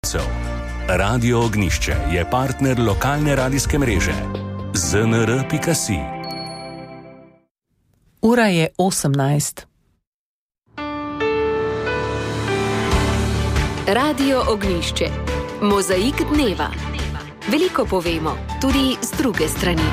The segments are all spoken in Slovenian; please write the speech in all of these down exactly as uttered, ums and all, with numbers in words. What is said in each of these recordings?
kupcev. Radio Ognjišče je partner lokalne radijske mreže zet en er pika si. Ura je osemnajst. Radio Ognjišče. Mozaik dneva. Veliko povemo, tudi z druge strani.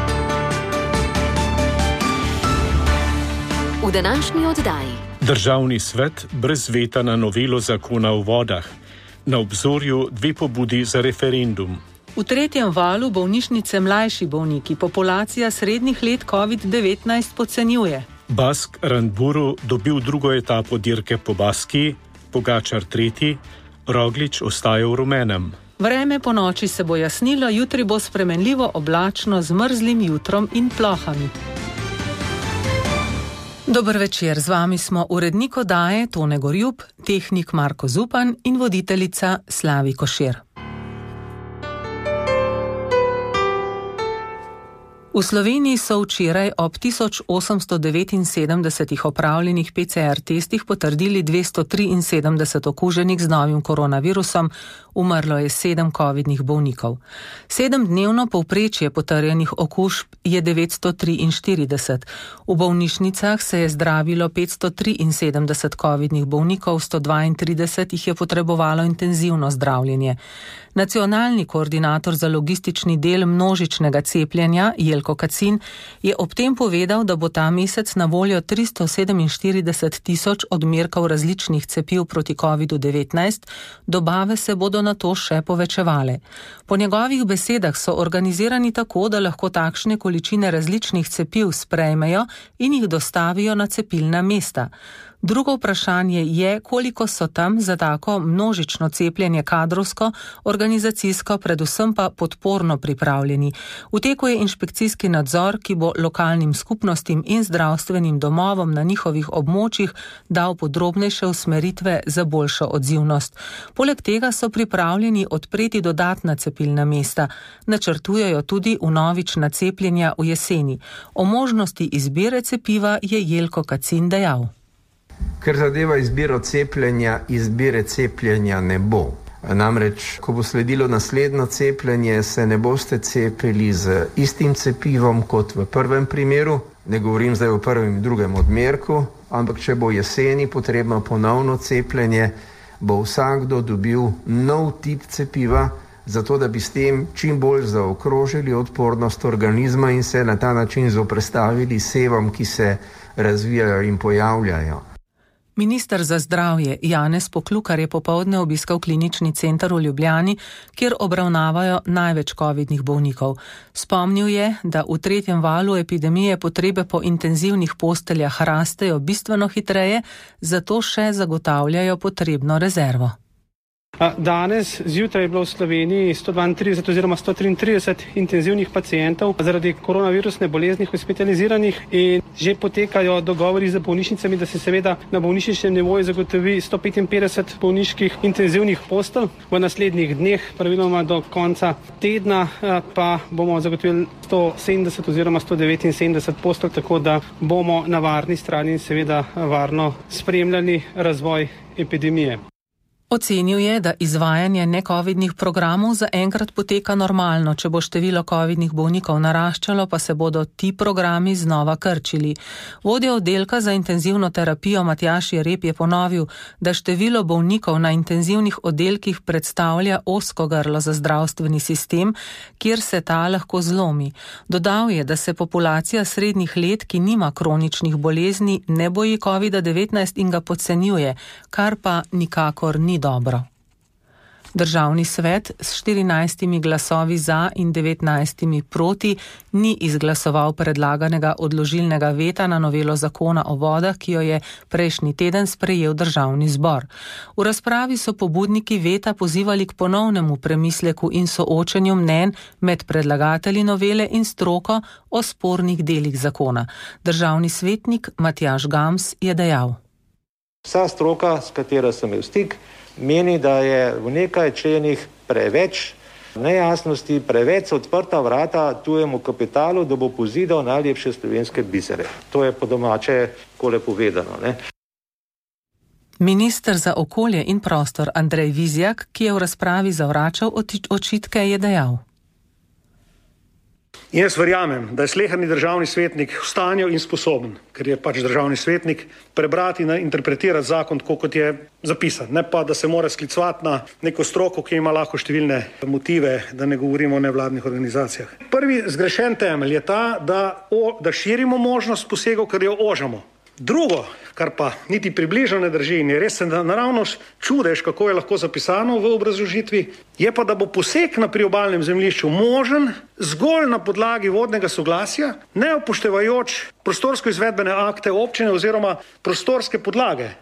V današnji oddaji. Državni svet brez veta na novelo zakona o vodah. Na obzorju dve pobudi za referendum. V tretjem valu bolnišnice mlajši bolniki populacija srednjih let covid devetnajst podcenjuje. Bask Randburu dobil drugo etapo dirke po Baskiji, Pogačar tretji, Roglič ostaja v rumenem. Vreme po noči se bo jasnilo, jutri bo spremenljivo oblačno z mrzlim jutrom in plohami. Dober večer, z vami smo urednik oddaje Tone Gorjup, tehnik Marko Zupan in voditeljica Slavi Košir. V Sloveniji so včeraj ob tisoč osemsto devetinsedemdesetih opravljenih pe ce er testih potrdili dvesto triinsedemdeset okuženih z novim koronavirusom, umrlo je sedem covidnih bolnikov. Sedemdnevno povprečje potrjenih okužb je devetsto triinštirideset. V bolnišnicah se je zdravilo petsto triinsedemdeset covidnih bolnikov, sto dvaintrideset jih je potrebovalo intenzivno zdravljenje. Nacionalni koordinator za logistični del množičnega cepljenja, Jelko Kacin, je ob tem povedal, da bo ta mesec na voljo tristo sedeminštirideset tisoč odmerkov različnih cepiv proti covidu devetnajst, dobave se bodo na to še povečevale. Po njegovih besedah so organizirani tako, da lahko takšne količine različnih cepiv sprejmejo in jih dostavijo na cepilna mesta. Drugo vprašanje je, koliko so tam za tako množično cepljenje kadrovsko, organizacijsko, predvsem pa podporno pripravljeni. V teku je inšpekcijski nadzor, ki bo lokalnim skupnostim in zdravstvenim domovom na njihovih območjih dal podrobnejše usmeritve za boljšo odzivnost. Poleg tega so pripravljeni odpreti dodatna cepilna mesta. Načrtujejo tudi vnovična cepljenja v jeseni. O možnosti izbire cepiva je Jelko Kacin dejal. Ker zadeva izbiro cepljenja, izbire cepljenja ne bo. Namreč, ko bo sledilo naslednjo cepljenje, se ne boste cepili z istim cepivom kot v prvem primeru, ne govorim zdaj o prvem in drugem odmerku, ampak če bo jeseni potrebno ponovno cepljenje, bo vsakdo dobil nov tip cepiva, zato da bi s tem čim bolj zaokrožili odpornost organizma in se na ta način zoperstavili sevam, ki se razvijajo in pojavljajo. Minister za zdravje Janez Poklukar je popoldne obiskal klinični center v Ljubljani, kjer obravnavajo največ covidnih bolnikov. Spomnil je, da v tretjem valu epidemije potrebe po intenzivnih posteljah rastejo bistveno hitreje, zato še zagotavljajo potrebno rezervo. Danes zjutraj je bilo v Sloveniji sto dvaintrideset oziroma sto triintrideset intenzivnih pacientov zaradi koronavirusne bolezni hospitaliziranih in že potekajo dogovori z bolnišnicami, da se seveda na bolnišničnem nivoju zagotovi sto petinpetdeset bolniških intenzivnih postelj. V naslednjih dneh, praviloma do konca tedna, pa bomo zagotovili sto sedemdeset oziroma sto devetinsedemdeset postelj, tako da bomo na varni strani in seveda varno spremljali razvoj epidemije. Ocenil je, da izvajanje necovidnih programov zaenkrat poteka normalno, če bo število covidnih bolnikov naraščalo, pa se bodo ti programi znova krčili. Vodja oddelka za intenzivno terapijo Matjaž Jereb je ponovil, da število bolnikov na intenzivnih oddelkih predstavlja ozko grlo za zdravstveni sistem, kjer se ta lahko zlomi. Dodal je, da se populacija srednjih let, ki nima kroničnih bolezni, ne boji covida devetnajst in ga podcenjuje, kar pa nikakor ni dobro. Državni svet s štirinajstimi glasovi za in devetnajstimi proti ni izglasoval predlaganega odložilnega veta na novelo zakona o vodah, ki jo je prejšnji teden sprejel državni zbor. V razpravi so pobudniki veta pozivali k ponovnemu premisleku in soočenju mnenj med predlagatelji novele in stroko o spornih delih zakona. Državni svetnik Matjaž Gams je dejal. Vsa stroka, s katero sem imel stik, meni, da je v nekaj členih preveč nejasnosti, preveč odprta vrata tujemu kapitalu, da bo pozidal najlepše slovenske bisere. To je po domače kole povedano, ne? Minister za okolje in prostor Andrej Vizjak, ki je v razpravi zavračal očitke, je dejal: Jaz verjamem, da je sleherni državni svetnik v stanju in sposoben, ker je pač državni svetnik, prebrati in interpretirati zakon tako, kot je zapisan. Ne pa, da se mora sklicovati na neko stroko, ki ima lahko številne motive, da ne govorimo o nevladnih organizacijah. Prvi zgrešen temelj je ta, da, o, da širimo možnost posegov, ker jo ožamo. Drugo, kar pa niti približno ne drži in je res se naravnost čudež, kako je lahko zapisano v obrazložitvi, je pa, da bo poseg na priobalnem zemljišču možen zgolj na podlagi vodnega soglasja, ne upoštevajoč prostorsko izvedbene akte občine oziroma prostorske podlage.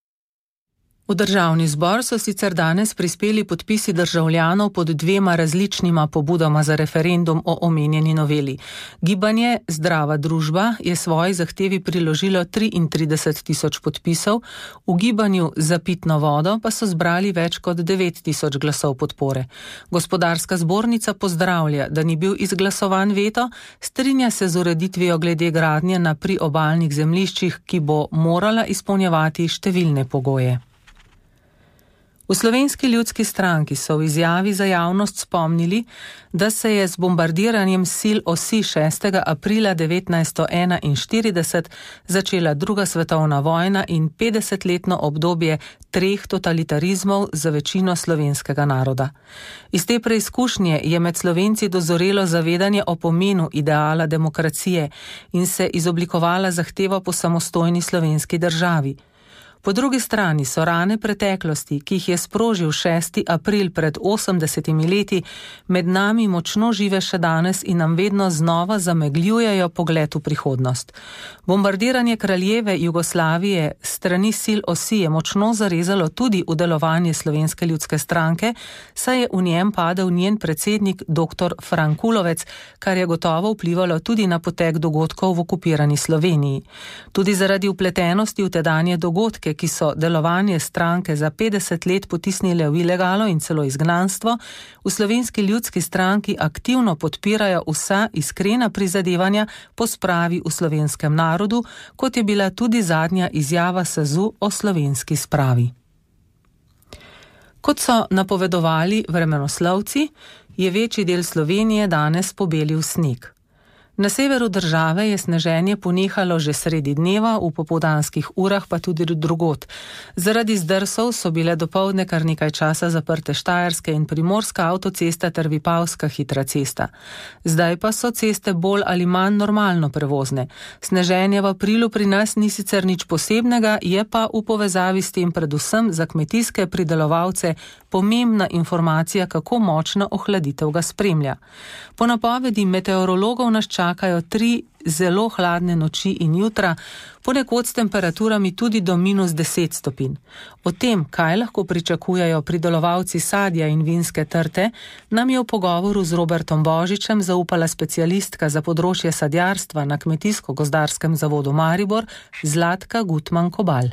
V državni zbor so sicer danes prispeli podpisi državljanov pod dvema različnima pobudama za referendum o omenjeni noveli. Gibanje Zdrava družba je svoji zahtevi priložilo triintrideset tisoč podpisov, v gibanju Za pitno vodo pa so zbrali več kot devet tisoč glasov podpore. Gospodarska zbornica pozdravlja, da ni bil izglasovan veto, strinja se z ureditvijo glede gradnje na priobalnih zemljiščih, ki bo morala izpolnjevati številne pogoje. V Slovenski ljudski stranki so v izjavi za javnost spomnili, da se je z bombardiranjem sil osi šestega aprila devetnajststo enainštirideset začela druga svetovna vojna in petdesetletno obdobje treh totalitarizmov za večino slovenskega naroda. Iz te preizkušnje je med Slovenci dozorelo zavedanje o pomenu ideala demokracije in se izoblikovala zahteva po samostojni slovenski državi. Po drugi strani so rane preteklosti, ki jih je sprožil šesti april pred osemdesetimi leti, med nami močno žive še danes in nam vedno znova zamegljujejo pogled v prihodnost. Bombardiranje kraljeve Jugoslavije strani sil osi je močno zarezalo tudi v delovanje Slovenske ljudske stranke, saj je v njem padel njen predsednik doktor Frankulovec, kar je gotovo vplivalo tudi na potek dogodkov v okupirani Sloveniji. Tudi zaradi vpletenosti v tedanje dogodke, ki so delovanje stranke za petdeset let potisnile v ilegalo in celo izgnanstvo, v Slovenski ljudski stranki aktivno podpirajo vsa iskrena prizadevanja po spravi v slovenskem narodu, kot je bila tudi zadnja izjava S A Z U o slovenski spravi. Kot so napovedovali vremenoslovci, je večji del Slovenije danes pobelil sneg. Na severu države je sneženje ponehalo že sredi dneva, v popoldanskih urah pa tudi drugod. Zaradi zdrsov so bile dopoldne kar nekaj časa zaprte Štajerska in Primorska avtocesta ter Vipavska hitra cesta. Zdaj pa so ceste bolj ali manj normalno prevozne. Sneženje v aprilu pri nas ni sicer nič posebnega, je pa v povezavi s tem predvsem za kmetijske pridelovalce pomembna informacija, kako močna ohladitev ga spremlja. Po napovedi meteorologov nas čakajo tri zelo hladne noči in jutra, ponekod s temperaturami tudi do minus deset stopinj. O tem, kaj lahko pričakujejo pridelovalci sadja in vinske trte, nam je v pogovoru z Robertom Božičem zaupala specialistka za področje sadjarstva na Kmetijsko-gozdarskem zavodu Maribor, Zlatka Gutman-Kobal.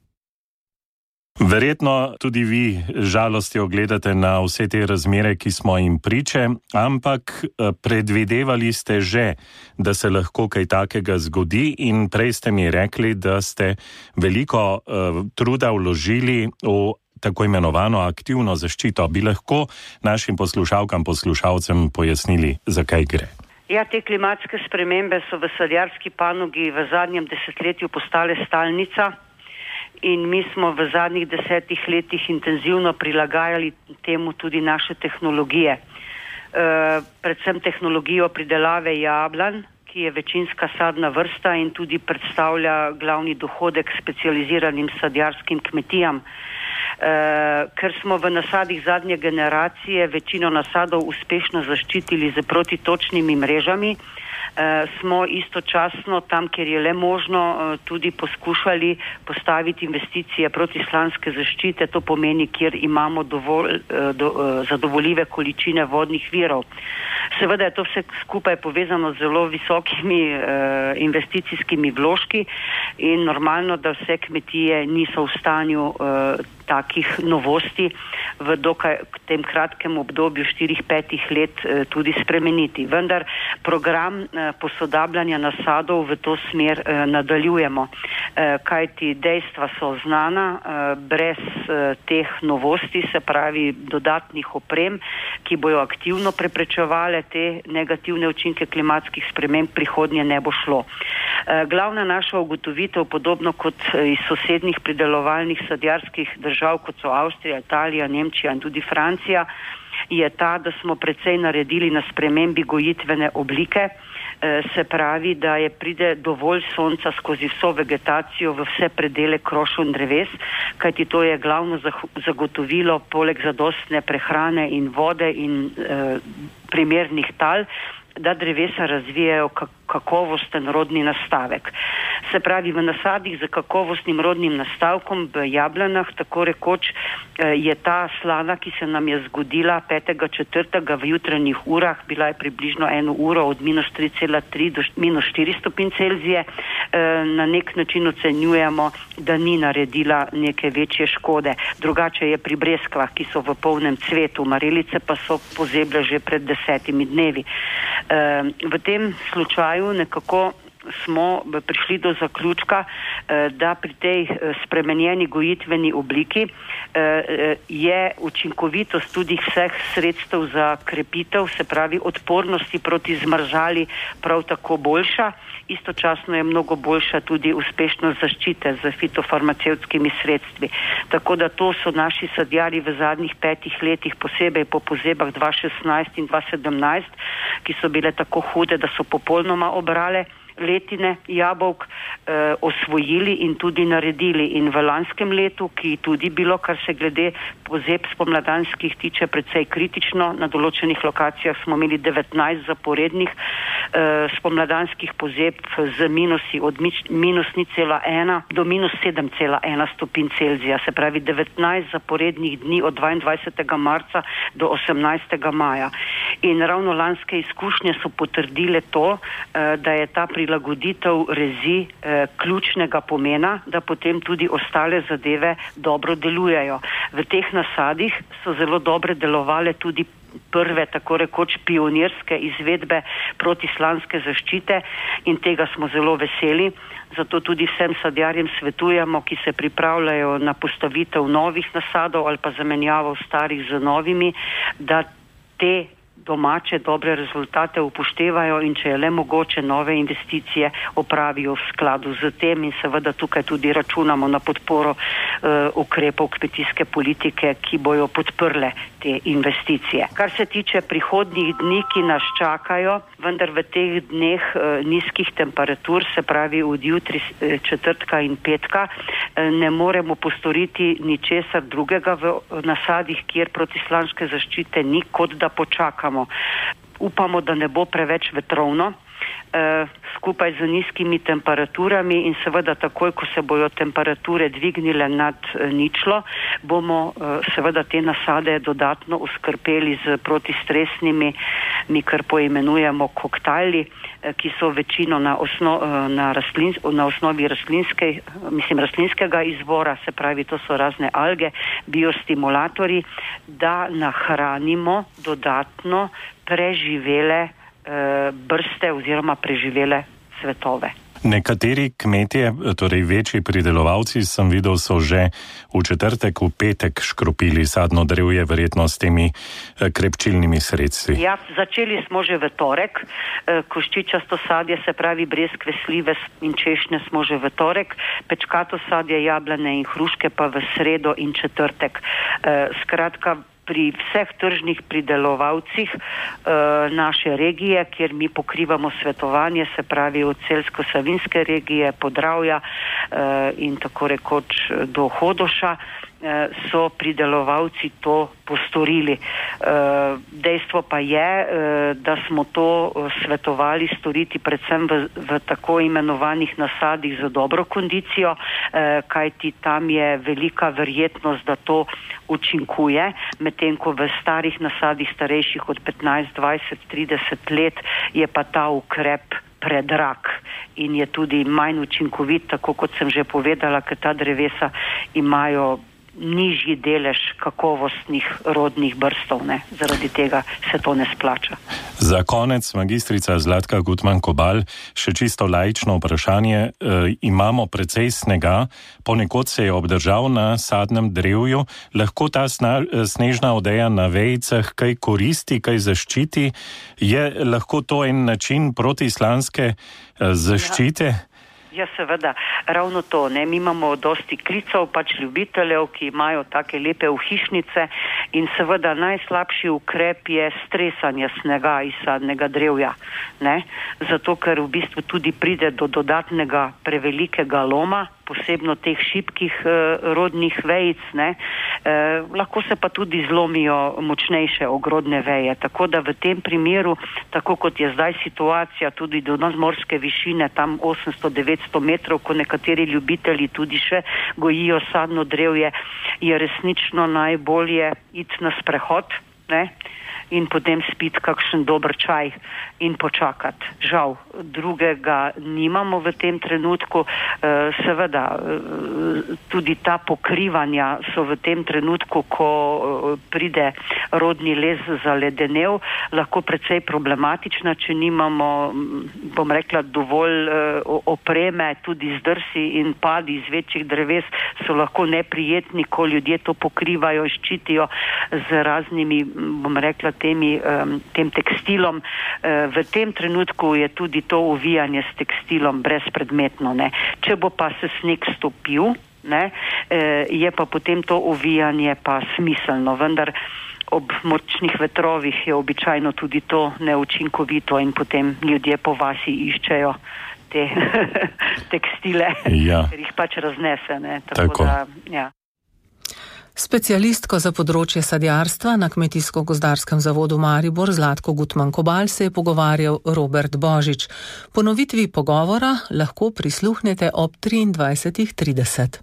Verjetno tudi vi žalostjo gledate na vse te razmere, ki smo jim priče, ampak predvidevali ste že, da se lahko kaj takega zgodi in prej ste mi rekli, da ste veliko uh, truda vložili v tako imenovano aktivno zaščito. Bi lahko našim poslušalkam, poslušalcem pojasnili, zakaj gre? Ja, te klimatske spremembe so v sadjarski panogi v zadnjem desetletju postale stalnica. In mi smo v zadnjih desetih letih intenzivno prilagajali temu tudi naše tehnologije. E, predvsem tehnologijo pridelave jablan, ki je večinska sadna vrsta in tudi predstavlja glavni dohodek specializiranim sadjarskim kmetijam. E, ker smo v nasadih zadnje generacije večino nasadov uspešno zaščitili z protitočnimi mrežami, Uh, smo istočasno tam, kjer je le možno, uh, tudi poskušali postaviti investicije protislanske zaščite, to pomeni, kjer imamo dovolj, uh, do, uh, zadovoljive količine vodnih virov. Seveda je to vse skupaj povezano z zelo visokimi uh, investicijskimi vložki in normalno, da vse kmetije niso v stanju uh, takih novosti v dokaj tem kratkem obdobju štirih, petih let tudi spremeniti. Vendar program posodabljanja nasadov v to smer nadaljujemo, kajti dejstva so znana, brez teh novosti, se pravi dodatnih oprem, ki bojo aktivno preprečevale te negativne učinke klimatskih sprememb, prihodnje ne bo šlo. Glavna naša ugotovitev, podobno kot iz sosednjih pridelovalnih sadjarskih držav, kot so Avstrija, Italija, Nemčija in tudi Francija, je ta, da smo precej naredili na spremembi gojitvene oblike, se pravi, da je pride dovolj sonca skozi vso vegetacijo v vse predele krošov in dreves, kajti to je glavno zagotovilo poleg zadostne prehrane in vode in e, primernih tal, da drevesa razvijajo kakovosten rodni nastavek. Se pravi, v nasadih z kakovostnim rodnim nastavkom v jablanah, tako rekoč, je ta slana, ki se nam je zgodila petega četrtega v jutranjih urah, bila je približno eno uro od minus tri cela tri do minus štiri stopinj Celzije, na nek način ocenjujemo, da ni naredila neke večje škode. Drugače je pri breskvah, ki so v polnem cvetu, marelice pa so pozeble že pred desetimi dnevi. V tem slučaju nekako smo prišli do zaključka, da pri tej spremenjeni gojitveni obliki je učinkovitost tudi vseh sredstev za krepitev, se pravi odpornosti proti zmrzali, prav tako boljša. Istočasno je mnogo boljša tudi uspešnost zaščite z fitofarmacevtskimi sredstvi. Tako da to so naši sadjarji v zadnjih petih letih, posebej po pozebah dva šestnajst in dva sedemnajst, ki so bile tako hude, da so popolnoma obrale letine jabolk, eh, osvojili in tudi naredili. In v lanskem letu, ki tudi bilo, kar se glede pozeb spomladanskih tiče, precej kritično, na določenih lokacijah smo imeli devetnajst zaporednih eh, spomladanskih pozeb z minusi od minus nič cela ena do minus sedem cela ena stopinj Celzija, se pravi devetnajst zaporednih dni od dvaindvajsetega marca do osemnajstega maja. In ravno lanske izkušnje so potrdile to, eh, da je ta pri prilagoditev rezi eh, ključnega pomena, da potem tudi ostale zadeve dobro delujejo. V teh nasadih so zelo dobre delovale tudi prve, tako rekoč, pionirske izvedbe protislanske zaščite in tega smo zelo veseli. Zato tudi vsem sadjarjem svetujemo, ki se pripravljajo na postavitev novih nasadov ali pa zamenjavo starih z novimi, da te domače dobre rezultate upoštevajo in če je le mogoče nove investicije opravijo v skladu z tem in seveda tukaj tudi računamo na podporo uh, ukrepov kmetijske politike, ki bojo podprle te investicije. Kar se tiče prihodnjih dni, ki nas čakajo, vendar v teh dneh uh, nizkih temperatur, se pravi od jutri četrtka in petka, uh, ne moremo postoriti ničesar drugega v nasadih, kjer protislanske zaščite ni, kot da počakamo. Upamo, da ne bo preveč vetrovno, eh, skupaj z nizkimi temperaturami in seveda takoj, ko se bojo temperature dvignile nad eh, ničlo, bomo eh, seveda te nasade dodatno uskrbeli z protistresnimi, mi kar poimenujemo koktajli, eh, ki so večino na, osno, eh, na, rastlins, na osnovi rastlinske, mislim, rastlinskega izvora, se pravi, to so razne alge, biostimulatori, da nahranimo dodatno preživele eh, brste oziroma preživele cvetove. Nekateri kmetje, torej večji pridelovalci, sem videl, so že v četrtek, v petek škropili sadno drevje, verjetno s temi krepčilnimi sredstvi. Ja, začeli smo že v torek, koščičasto sadje, se pravi breskve, slive in češnje smo že v torek, pečkato sadje, jablane in hruške pa v sredo in četrtek. Skratka, pri vseh tržnih pridelovalcih e, naše regije, kjer mi pokrivamo svetovanje, se pravi od Celjsko-Savinjske regije, Podravja e, in tako rekoč do Hodoša, e, so pridelovalci to postorili. E, dejstvo pa je, e, da smo to svetovali storiti predvsem v, v tako imenovanih nasadih za dobro kondicijo, e, kajti tam je velika verjetnost, da to učinkuje, medtem ko v starih nasadih starejših od petnajst, dvajset, trideset let je pa ta ukrep predrag in je tudi manj učinkovit, tako kot sem že povedala, ker ta drevesa imajo nižji delež kakovostnih rodnih brstov, ne, zaradi tega se to ne splača. Za konec, magistrica Zlatka Gutman-Kobal, še čisto laično vprašanje. E, imamo precej snega, ponekod se je obdržal na sadnem drevju. Lahko ta sna, snežna odeja na vejicah kaj koristi, kaj zaščiti? Je lahko to en način protislanske e, zaščite? Ja. Ja, seveda, ravno to, ne, mi imamo dosti klicov, pač ljubiteljev, ki imajo take lepe uhišnice in seveda najslabši ukrep je stresanje snega iz sadnega drevja, ne, zato ker v bistvu tudi pride do dodatnega prevelikega loma, posebno teh šibkih eh, rodnih vejic, ne, eh, lahko se pa tudi zlomijo močnejše ogrodne veje, tako da v tem primeru, tako kot je zdaj situacija, tudi do nadmorske višine, tam osemsto do devetsto metrov, ko nekateri ljubitelji tudi še gojijo sadno drevje, je resnično najbolje iti na sprehod, ne, in potem spiti kakšen dober čaj in počakati. Žal, drugega nimamo v tem trenutku. E, seveda, e, tudi ta pokrivanja so v tem trenutku, ko e, pride rodni les zaledenev, lahko precej problematična, če nimamo, bom rekla, dovolj e, opreme, tudi zdrsi in padi iz večjih dreves so lahko neprijetni, ko ljudje to pokrivajo, ščitijo z raznimi, bom rekla, temi, um, tem tekstilom. Uh, v tem trenutku je tudi to uvijanje s tekstilom brezpredmetno, ne. Če bo pa se sneg stopil, ne, uh, je pa potem to uvijanje pa smiselno, vendar ob močnih vetrovih je običajno tudi to neučinkovito in potem ljudje po vasi iščejo te tekstile, ja, ker jih pač raznese, ne. Tako, Tako. Da, ja. Specialistko za področje sadjarstva na Kmetijsko-gozdarskem zavodu Maribor Zlatko Gutman-Kobal se je pogovarjal Robert Božič. Ponovitvi pogovora lahko prisluhnete ob triindvajsetih trideset.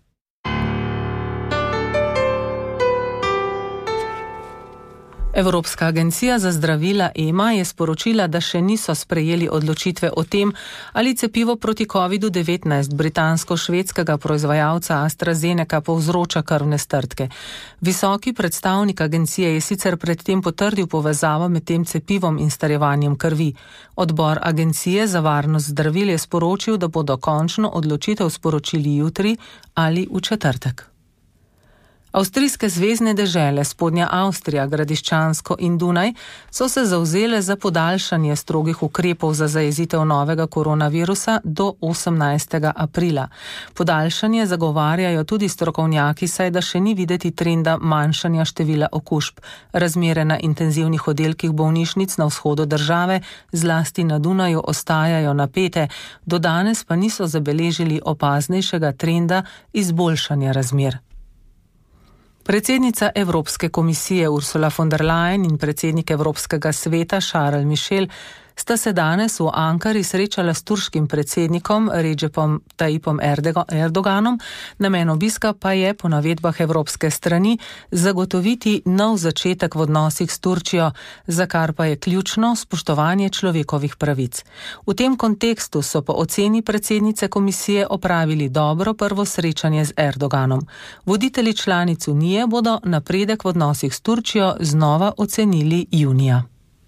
Evropska agencija za zdravila E M A je sporočila, da še niso sprejeli odločitve o tem, ali cepivo proti kovidu devetnajst britansko-švedskega proizvajalca AstraZeneca povzroča krvne strdke. Visoki predstavnik agencije je sicer predtem potrdil povezavo med tem cepivom in starjevanjem krvi. Odbor agencije za varnost zdravil je sporočil, da bodo končno odločitev sporočili jutri ali v četrtek. Avstrijske zvezne dežele, Spodnja Avstrija, Gradiščansko in Dunaj so se zavzele za podaljšanje strogih ukrepov za zajezitev novega koronavirusa do osemnajstega aprila. Podaljšanje zagovarjajo tudi strokovnjaki, saj da še ni videti trenda manjšanja števila okužb. Razmere na intenzivnih oddelkih bolnišnic na vzhodu države, zlasti na Dunaju, ostajajo napete, do danes pa niso zabeležili opaznejšega trenda izboljšanja razmer. Predsednica Evropske komisije Ursula von der Leyen in predsednik Evropskega sveta Charles Michel sta se danes v Ankari srečala s turškim predsednikom Recepom Tayyipom Erdoganom. Namen obiska pa je, po navedbah evropske strani, zagotoviti nov začetek v odnosih s Turčijo, za kar pa je ključno spoštovanje človekovih pravic. V tem kontekstu so po oceni predsednice komisije opravili dobro prvo srečanje z Erdoganom. Voditelji članic Unije bodo napredek v odnosih s Turčijo znova ocenili junija.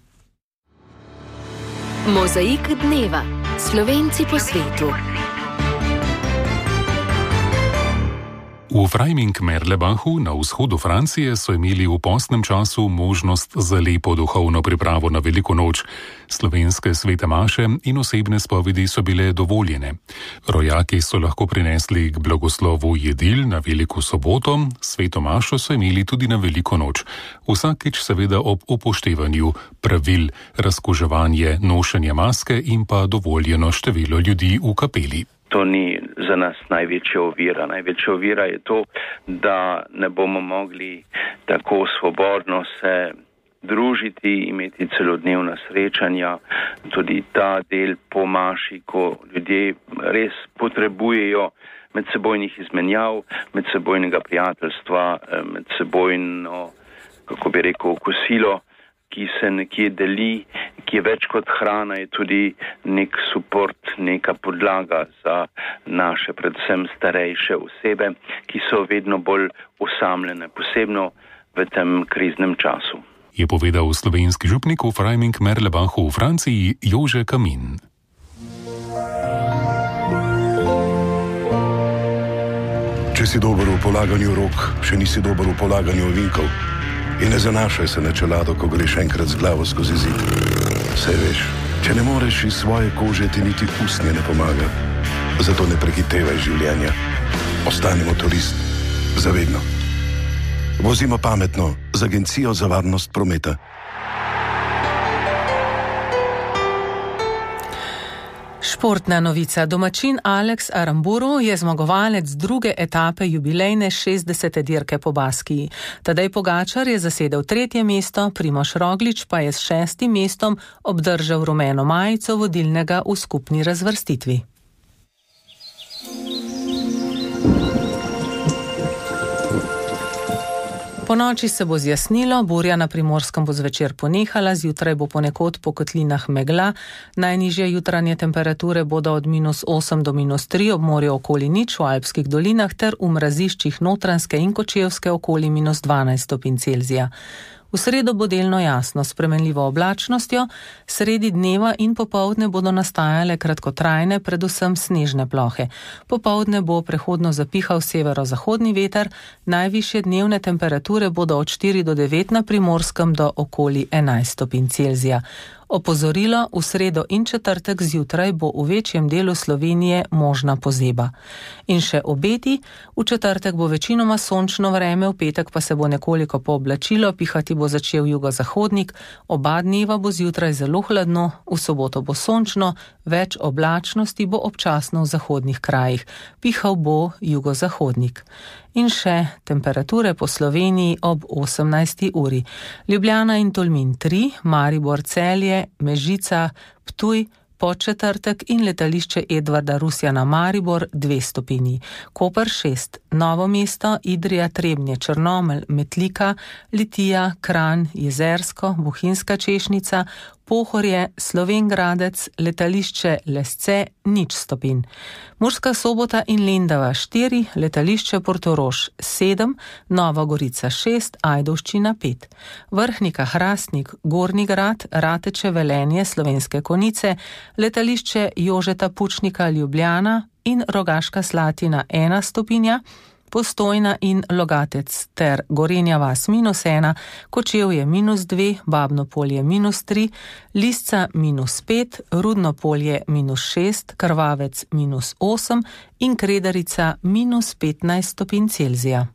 Mozaik dneva. Slovenci po svetu. V Freiming-Merlebachu na vzhodu Francije so imeli v postnem času možnost za lepo duhovno pripravo na veliko noč. Slovenske svete maše in osebne spovedi so bile dovoljene. Rojaki so lahko prinesli k blagoslovu jedil na veliko soboto, sveto mašo so imeli tudi na veliko noč. Vsakič seveda ob upoštevanju pravil, razkuževanje, nošenje maske in pa dovoljeno število ljudi v kapeli. To ni za nas največja ovira. Največja ovira je to, da ne bomo mogli tako svobodno se družiti, imeti celodnevna srečanja. Tudi ta del po maši, ko ljudje res potrebujejo medsebojnih izmenjav, medsebojnega prijateljstva, medsebojno, kako bi rekel, kosilo, ki se nekje deli, ki ki je več kot hrana, je tudi nek suport, neka podlaga za naše, predvsem starejše osebe, ki so vedno bolj osamljene, posebno v tem kriznem času. Je povedal slovenski župnik v Freiming-Merlebachu v Franciji Jože Kamin. Če si dober v polaganju rok, še nisi dober v polaganju ovinkov. In ne zanašaj se na čelado, ko greš enkrat z glavo skozi zid. Saj veš, če ne moreš iz svoje kože, ti niti usnje ne pomaga. Zato ne prehitevaj življenja. Ostani motorist. Zavedno. Vozimo pametno z Agencijo za varnost prometa. Športna novica. Domačin Alex Aramburu je zmagovalec druge etape jubilejne šestdesete dirke po Baskiji. Tadej Pogačar je zasedel tretje mesto, Primož Roglič pa je s šestim mestom obdržal rumeno majico vodilnega v skupni razvrstitvi. Po noči se bo zjasnilo, burja na Primorskem bo zvečer ponehala, zjutraj bo ponekod po kotlinah megla, najnižje jutranje temperature bodo od minus osem do minus tri, ob morju okoli nič, v alpskih dolinah ter v mraziščih Notranjske in Kočevske okoli minus dvanajst stopinj Celzija. V sredo bo delno jasno, s spremenljivo oblačnostjo, sredi dneva in popoldne bodo nastajale kratkotrajne, predvsem snežne plohe. Popoldne bo prehodno zapihal severozahodni veter, najvišje dnevne temperature bodo od štiri do devet na Primorskem do okoli enajst stopinj Celzija. Opozorilo, v sredo in četrtek zjutraj bo v večjem delu Slovenije možna pozeba. In še obeti, v četrtek bo večinoma sončno vreme, v petek pa se bo nekoliko pooblačilo, pihati bo začel jugozahodnik, oba dneva bo zjutraj zelo hladno, v soboto bo sončno, več oblačnosti bo občasno v zahodnih krajih, pihal bo jugozahodnik. In še temperature po Sloveniji ob osemnajsti uri. Ljubljana in Tolmin tri, Maribor, Celje, Mežica, Ptuj, Podčetrtek in letališče Edvarda Rusjana Maribor dve stopinji. Koper šest, Novo mesto, Idrija, Trebnje, Črnomelj, Metlika, Litija, Kranj, Jezersko, Bohinjska Češnica, Pohorje, Slovenj Gradec, letališče Lesce nič stopinj. Murska Sobota in Lendava štiri, letališče Portorož sedem, Nova Gorica šest, Ajdovščina pet. Vrhnika, Hrastnik, Gornji Grad, Rateče, Velenje, Slovenske Konjice, letališče Jožeta Pučnika Ljubljana in Rogaška Slatina ena stopinja, Postojna in Logatec ter Gorenja vas minus ena, Kočevje minus dve, Babno Polje minus tri, Lisca minus pet, Rudno Polje minus šest, Krvavec minus osem in Kredarica minus petnajst stopinj Celzija.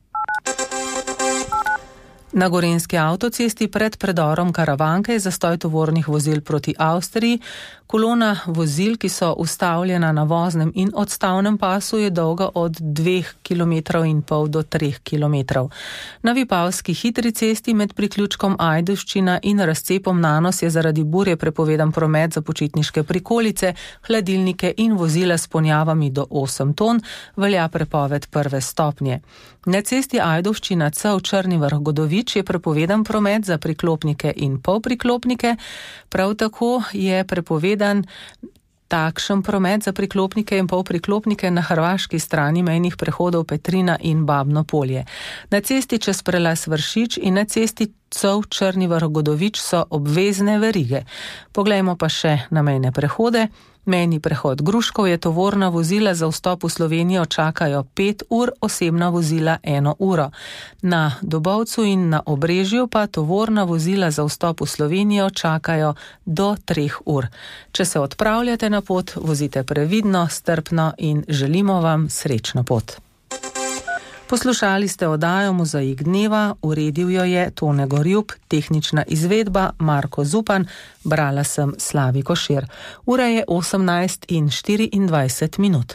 Na Gorenjski avtocesti pred predorom Karavanke je zastoj tovornih vozil proti Avstriji. Kolona vozil, ki so ustavljena na voznem in odstavnem pasu, je dolga od dveh kilometrov in pol do treh kilometrov. Na Vipavski hitri cesti med priključkom Ajdovščina in razcepom Nanos je zaradi burje prepovedan promet za počitniške prikolice, hladilnike in vozila s ponjavami do osem ton, velja prepoved prve stopnje. Na cesti Ajdovščina C v Črni Vrh Godovič je prepovedan promet za priklopnike in polpriklopnike, prav tako je prepovedan takšen promet za priklopnike in polpriklopnike na hrvaški strani mejnih prehodov Petrina in Babno Polje. Na cesti čez prelaz Vršič in na cesti C v Črni Vrh Godovič so obvezne verige. Poglejmo pa še na mejne prehode. Mejni prehod Gruškov je tovorna vozila za vstop v Slovenijo čakajo pet ur, osebna vozila eno uro. Na Dobovcu in na Obrežju pa tovorna vozila za vstop v Slovenijo čakajo do treh ur. Če se odpravljate na pot, vozite previdno, strpno in želimo vam srečno pot. Poslušali ste oddajo Mozaik dneva, uredil jo je Tone Gorjub, tehnična izvedba Marko Zupan, brala sem Slavi Košir. Ura je osemnajst in štiriindvajset minut.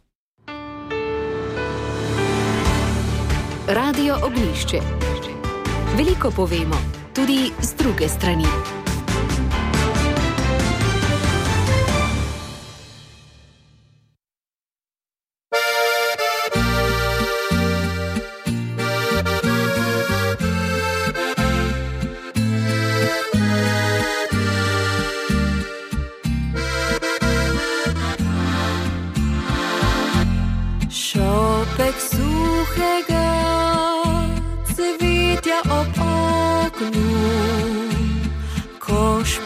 Radio Ognjišče. Veliko povemo, tudi z druge strani.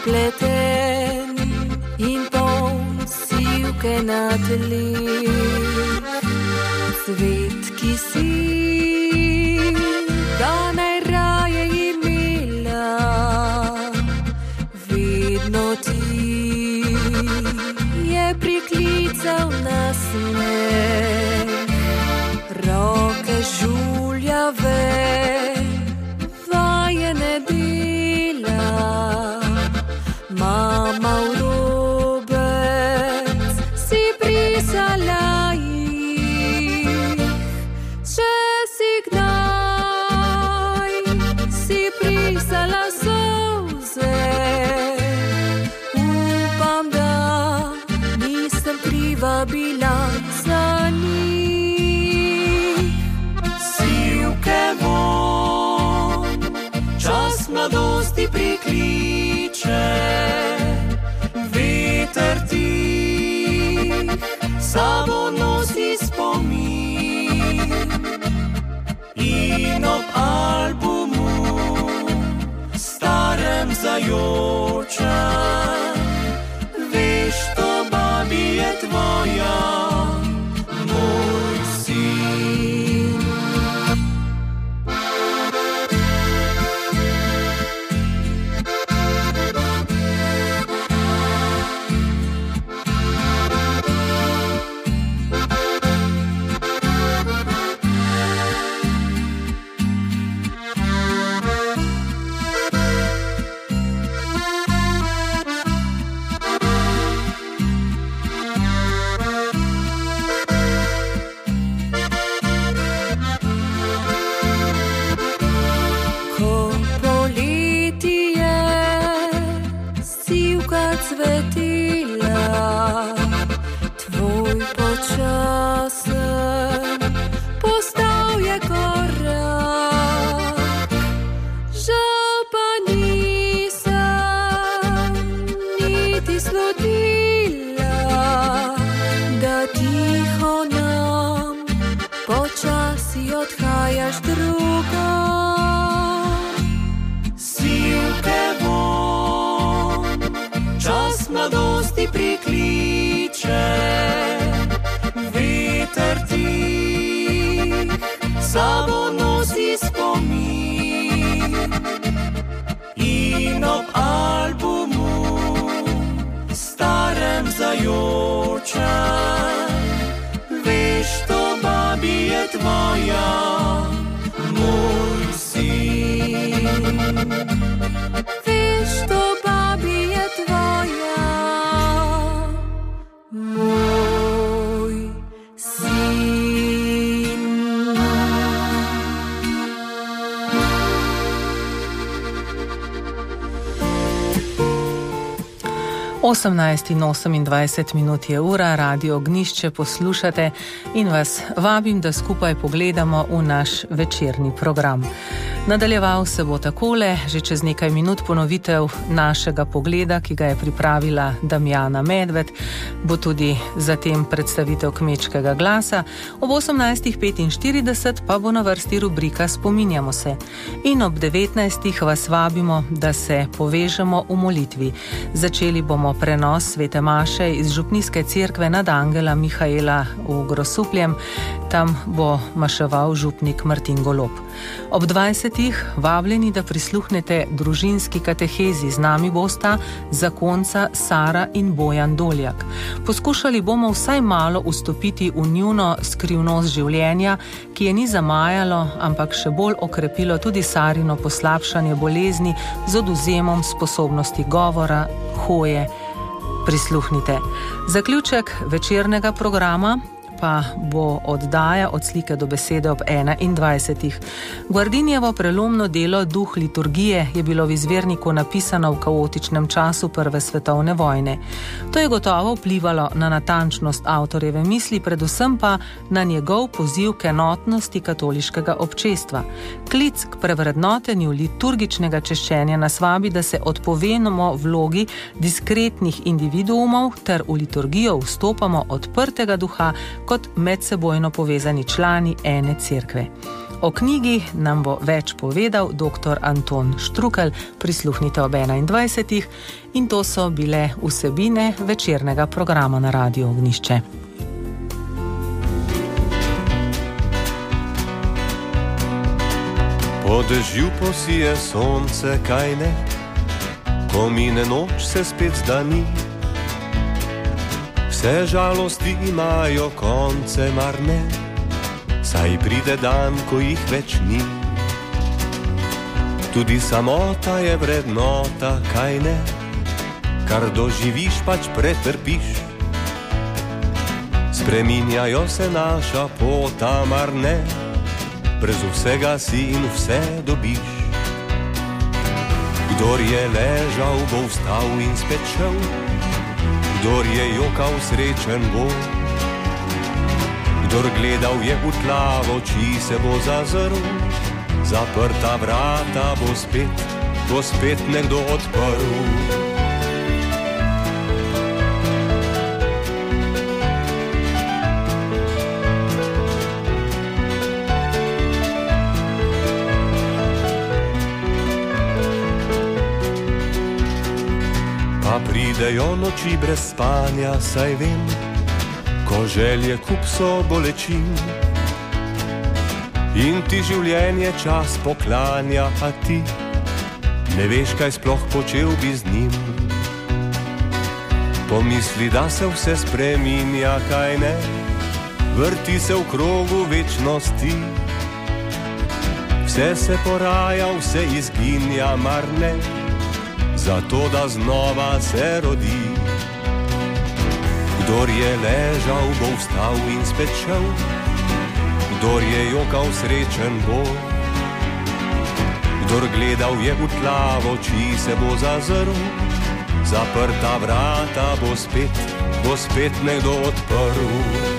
spleten in poln sivke na tleh. Svet, ki si ga najraje imela, vedno ti je priklical na smeh. Roke žuljave, vajene dela, mama v robec si brisala jih. Če si kdaj si brisala solze, upam, da nisem kriva bila za njih. Sivke von, čas mladosti prikliče, veter tih sabo nosi spomin. In ob albumu starem zajočem, veš, to babi je tvoja, moj sin. Cvetila, tvoj počasen postal je korak. Žal pa nisem niti slutila, da tiho nam počasi odhajaš drugam. Sivke von, čas mladosti prikliče, veter tih sabo nosi spomin. In ob albumu starem zajočem, veš, to babi je tvoja, moj sin. Veš, to babi je tvoja, moj sin. osemnajst in osemindvajset minut je ura, Radio Ognišče poslušate in vas vabim, da skupaj pogledamo v naš večerni program. Nadaljeval se bo takole, že čez nekaj minut ponovitev našega pogleda, ki ga je pripravila Damjana Medved, bo tudi zatem predstavitev Kmečkega glasa, ob osemnajst petinštirideset pa bo na vrsti rubrika Spominjamo se. In ob devetnajstih vas vabimo, da se povežemo v molitvi. Začeli bomo prenos svete maše iz župnijske cerkve nad Angela Mihaela v Grosupljem, tam bo maševal župnik Martin Golob. Ob dvajsetih vabljeni, da prisluhnete družinski katehezi. Z nami bosta zakonca Sara in Bojan Doljak. Poskušali bomo vsaj malo vstopiti v njuno skrivnost življenja, ki je ni zamajalo, ampak še bolj okrepilo tudi Sarino poslabšanje bolezni z odvzemom sposobnosti govora, hoje. Prisluhnite. Zaključek večernega programa pa bo oddaja od slike do besede ob enaindvajsetih. Guardinjevo prelomno delo Duh liturgije je bilo v izvirniku napisano v kaotičnem času Prve svetovne vojne. To je gotovo vplivalo na natančnost avtorjeve misli, predvsem pa na njegov poziv k enotnosti katoliškega občestva. Klic k prevrednotenju liturgičnega češčenja nas vabi, da se odpovemo vlogi diskretnih individuumov ter v liturgijo vstopamo odprtega duha kot medsebojno povezani člani ene cerkve. O knjigi nam bo več povedal dr. Anton Štrukelj, prisluhnite ob enaindvajsetih, in to so bile vsebine večernega programa na Radiu Ognjišče. Po dežju posije sonce, kaj ne, ko mine noč, se spet zdani. Vse žalosti imajo konce, mar ne, saj pride dan, ko jih več ni. Tudi samota je vrednota, kaj ne, kar doživiš, pač pretrpiš. Spreminjajo se naša pota, mar ne, brez vsega si in vse dobiš. Kdor je ležal, bo vstal in spet šel, kdor je jokal, srečen bo. Kdor gledal je v tla, v oči se bo zazrl, zaprta vrata bo spet, bo spet nekdo odprl. Pridejo noči brez spanja, saj vem, ko želje kup so bolečin in ti življenje čas poklanja, a ti ne veš, kaj sploh počel bi z njim. Pomisli, da se vse spreminja, kaj ne, vrti se v krogu večnosti. Vse se poraja, vse izginja, mar ne, zato da znova se rodi. Kdor je ležal, bo vstal in spet šel, kdor je jokal, srečen bo. Kdor gledal je v tla, v oči se bo zazrl, zaprta vrata bo spet, bo spet nekdo odprl.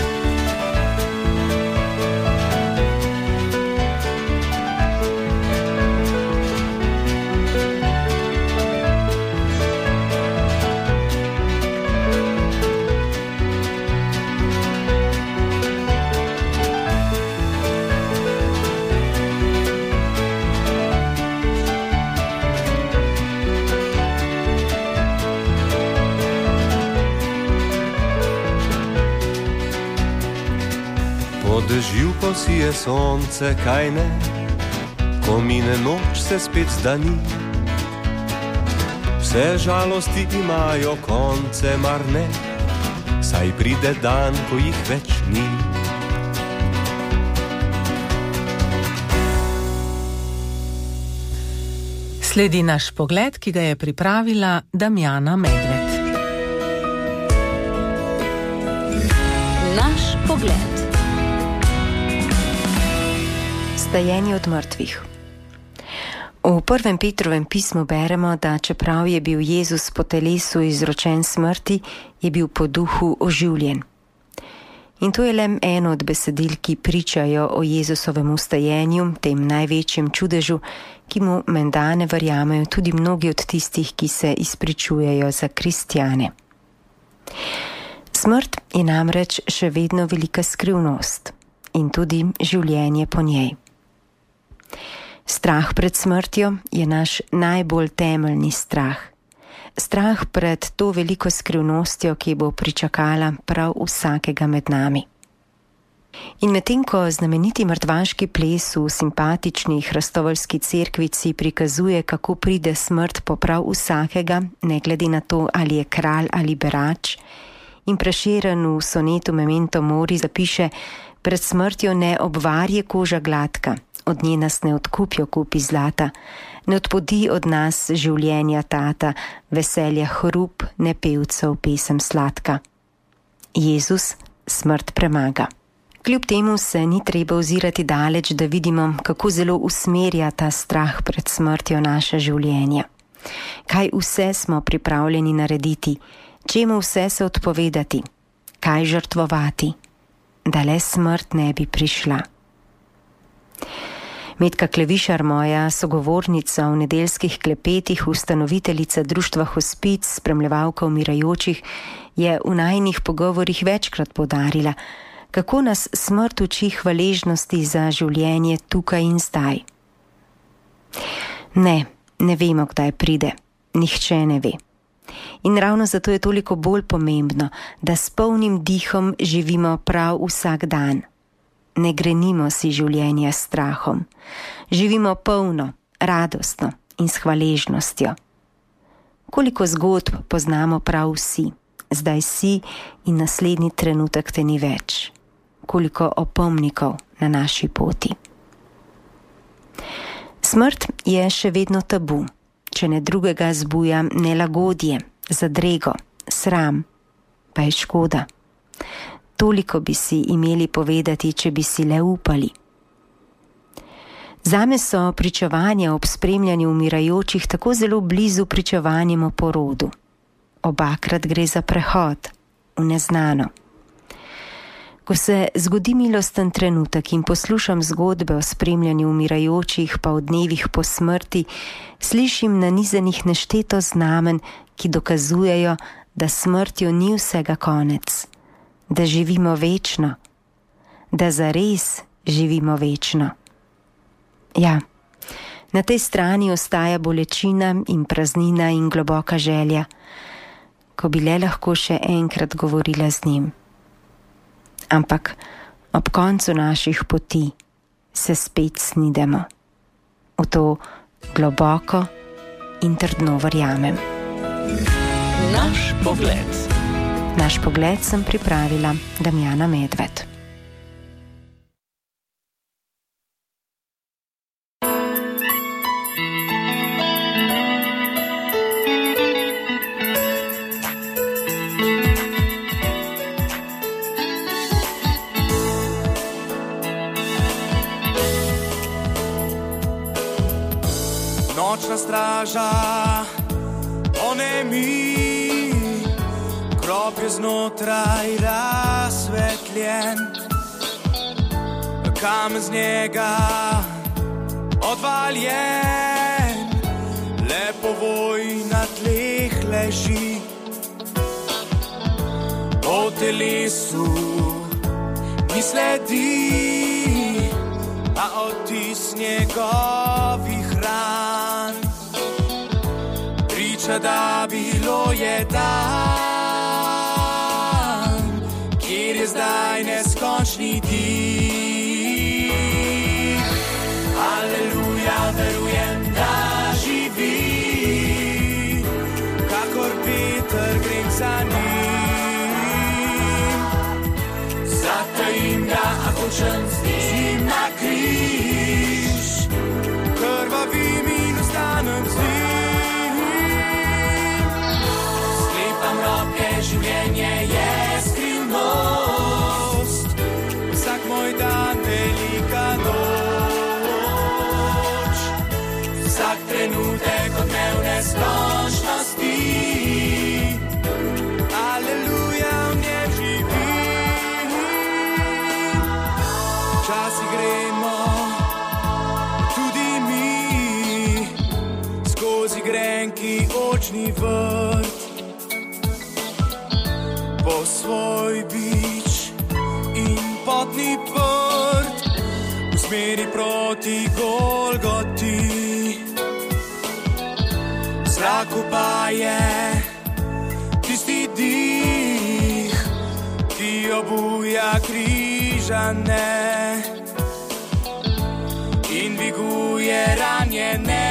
Dežju posije sonce, kaj ne, ko mine noč, se spet zdani. Vse žalosti imajo konce, mar ne, saj pride dan, ko jih več ni. Sledi naš pogled, ki ga je pripravila Damjana Medved. Naš pogled. Vstajenje od mrtvih. V prvem Petrovem pismu beremo, da čeprav je bil Jezus po telesu izročen smrti, je bil po duhu oživljen. In to je le eno od besedil, ki pričajo o Jezusovem vstajenju, tem največjem čudežu, ki mu menda ne verjamejo tudi mnogi od tistih, ki se izpričujejo za kristjane. Smrt je namreč še vedno velika skrivnost in tudi življenje po njej. Strah pred smrtjo je naš najbolj temeljni strah. Strah pred to veliko skrivnostjo, ki bo pričakala prav vsakega med nami. In medtem ko znameniti mrtvaški ples v simpatični hrastovoljski cerkvici prikazuje, kako pride smrt po prav vsakega, ne glede na to, ali je kralj ali berač, in Prešeren v sonetu Memento Mori zapiše: pred smrtjo ne obvarje koža gladka, od nje nas ne odkupijo kupi zlata, ne odpodi od nas življenja tata, veselja hrup, ne pevcev pesem sladka. Jezus smrt premaga. Kljub temu se ni treba ozirati daleč, da vidimo, kako zelo usmerja ta strah pred smrtjo naše življenja. Kaj vse smo pripravljeni narediti, čemu vse se odpovedati, kaj žrtvovati, da le smrt ne bi prišla. Metka Klevišar, moja sogovornica v nedeljskih klepetih, ustanoviteljica društva Hospic, spremljevalka umirajočih, je v najinih pogovorih večkrat poudarila, Kako nas smrt uči hvaležnosti za življenje tukaj in zdaj? Ne, ne vemo, kdaj pride. Nihče ne ve. In ravno zato je toliko bolj pomembno, da s polnim dihom živimo prav vsak dan. Ne grenimo si življenja s strahom. Živimo polno, radostno in s hvaležnostjo. Koliko zgodb poznamo prav vsi, zdaj si in naslednji trenutek te ni več. Koliko opomnikov na naši poti. Smrt je še vedno tabu, če ne drugega zbuja nelagodje, zadrego, sram, pa je škoda. Toliko bi si imeli povedati, če bi si le upali. Zame so pričevanja ob spremljanju umirajočih tako zelo blizu pričevanjem o porodu. Obakrat gre za prehod v neznano. Ko se zgodi milosten trenutek in poslušam zgodbe o spremljanju umirajočih pa o dnevih po smrti, slišim nanizanih nešteto znamen, ki dokazujejo, da smrtjo ni vsega konec, da živimo večno, da zares živimo večno. Ja, na tej strani ostaja bolečina in praznina in globoka želja, ko bi le lahko še enkrat govorila z njim. Ampak ob koncu naših poti se spet snidemo. V to globoko in trdno verjamem. Naš pogled. Naš pogled sem pripravila Damjana Medved. Nočna straža, onemi, grob je znotraj razsvetljen, kamen z njega odvaljen, lepo voj na tleh leži, po telesu ni sledi, a odtis njegovih ran priča, da bilo je dan, kjer je zdaj neskončni dih. Aleluja, verujem, da živi, kakor Peter grem za njim, zatajim ga, a hočem z njim na križ, krvavim in ostanem z njim. Sklepam roke, življenje je skrivnost, vsak moj dan velika noč, vsak trenutek odmev neskončnosti. Aleluja, v njem živim. Včasih gremo tudi mi skozi grenki očni vrt, po svoj bič in potni prt, v smeri proti Golgoti. V zraku pa je tisti dih, ki obuja križane in dviguje ranjene,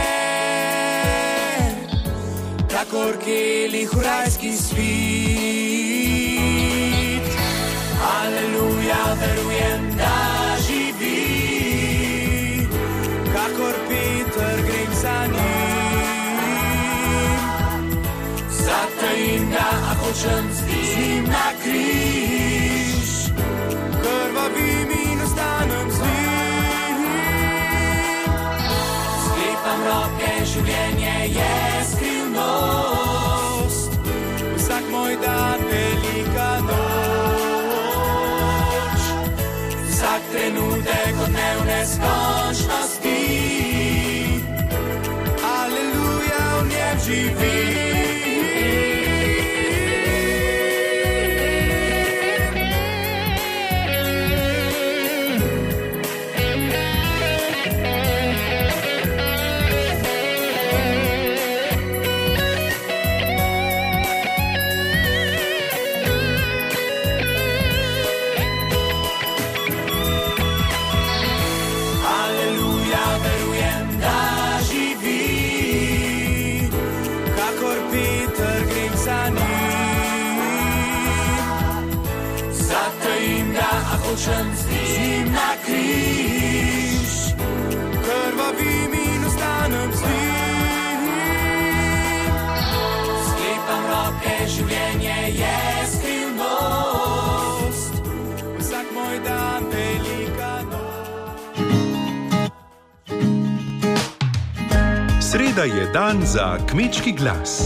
kakor kelih v rajski svit. Aleluja, verujem, da živi, kakor Peter grem za njim, zatajim ga, a hočem z njim na križ, krvavim in ostanem z njim. Sklepam roke, življenje je skrivnost, vsak moj dan velika noč, vsak trenutek odmev neskončnosti. Aleluja, v njem živim. hočem z njim na križ. Krvavim in ostanem z njim. Sklepam roke, življenje je skrivnost. Vsak moj dan velika noč. Sreda je dan za kmečki glas.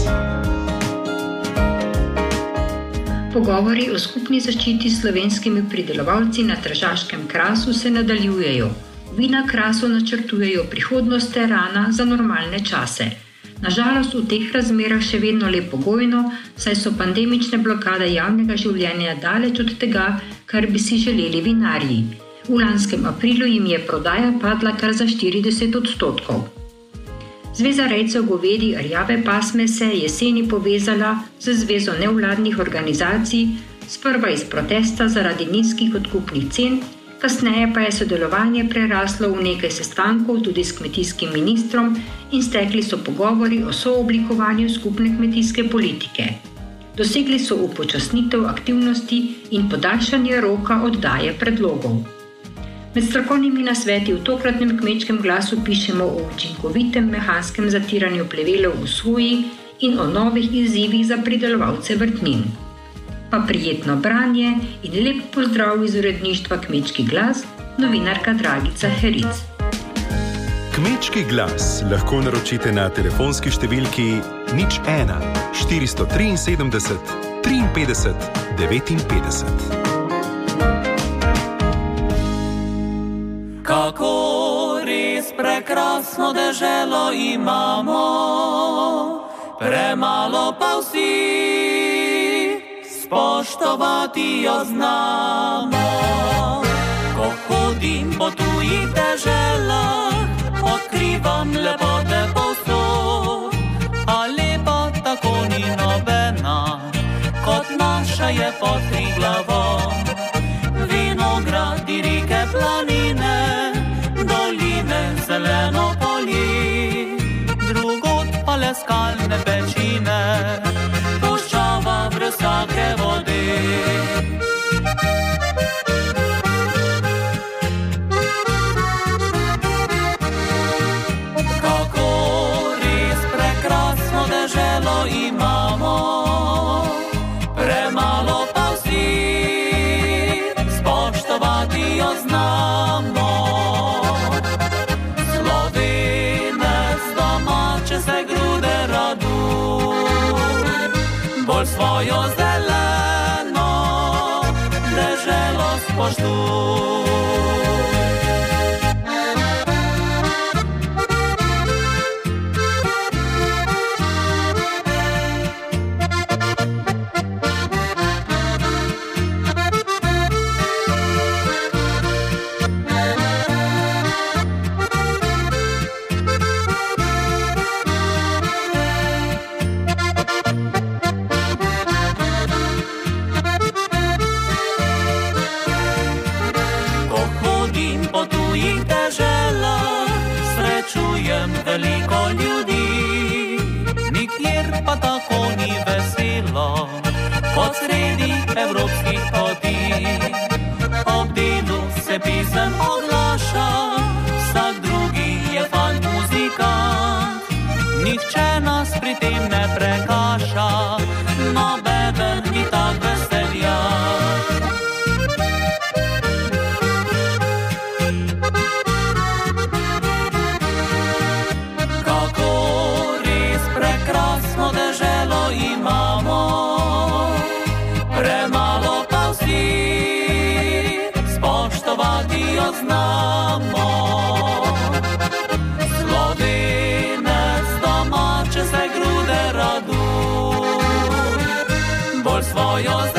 Pogovori o skupni zaščiti s slovenskimi pridelovalci na tržaškem Krasu se nadaljujejo. Vina Krasu načrtujejo prihodnost terana za normalne čase. Nažalost v teh razmerah še vedno le pogojno, saj so pandemične blokade javnega življenja daleč od tega, kar bi si želeli vinarji. V lanskem aprilu jim je prodaja padla kar za štirideset odstotkov. Zveza rejcev govedi rjave pasme se je jeseni povezala z Zvezo nevladnih organizacij, sprva iz protesta zaradi nizkih odkupnih cen, kasneje pa je sodelovanje preraslo v nekaj sestankov tudi s kmetijskim ministrom in stekli so pogovori o sooblikovanju skupne kmetijske politike. Dosegli so upočasnitev aktivnosti in podaljšanje roka oddaje predlogov. Med strokovnimi nasveti v tokratnem kmečkem glasu pišemo o učinkovitem mehanskem zatiranju plevelov v svoji in o novih izzivih za pridelovalce vrtnin. Pa prijetno branje in lep pozdrav iz uredništva Kmečki glas, novinarka Dragica Heric. Kmečki glas lahko naročite na telefonski številki nič ena štiristo triinsedemdeset triinpetdeset devetinpetdeset. Kako res prekrasno deželo imamo, premalo pa vsi spoštovati jo znamo. Ko hodim po tujih deželah, odkrivam lepote povsod, a lepa tako ni nobena, kot naša je pod Triglavom. Vinogradi, rike, planine, doline, zeleno polje, drugod pa le skalne pečine, puščava brez vsake vode. Kako res prekrasno deželo imamo, premalo pa vsi spoštovati jo znamo. Slovenec domače se grude radu, bolj svojo zeleno deželo spoštuj. Veliko ljudi, nikjer pa tako ni veselo, kot sredi evropskih poti. Ob delu se pisem oglaša, vsak drugi je fant muzikant, nihče nas pri tem ne prekaša, nobeden ni tak veseljak. Imamo, premalo pa vsi spoštovati jo znamo. Slovenec domače se grude radu, bolj svojo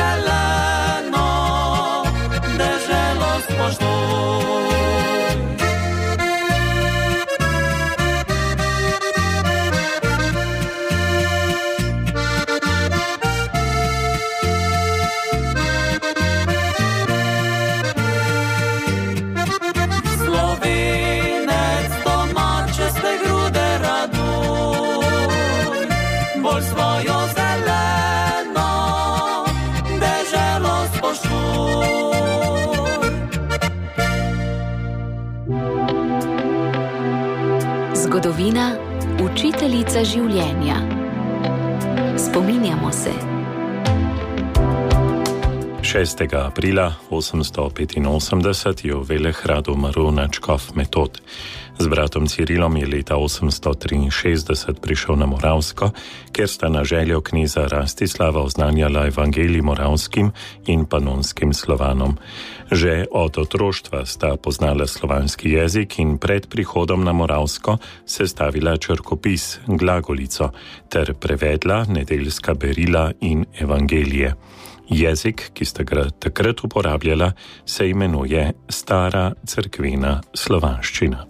učiteljica življenja. Spominjamo se. šestega aprila osemsto petinosemdeset je v Velehradu umrl nadškof Metod. Z bratom Cirilom je leta osemsto triinšestdeset prišel na Moravsko, kjer sta na željo kneza Rastislava oznanjala evangelij moravskim in panonskim Slovanom. Že od otroštva sta poznala slovanski jezik in pred prihodom na Moravsko sestavila črkopis, glagolico, ter prevedla nedeljska berila in evangelije. Jezik, ki sta ga takrat uporabljala, se imenuje stara cerkvena slovanščina.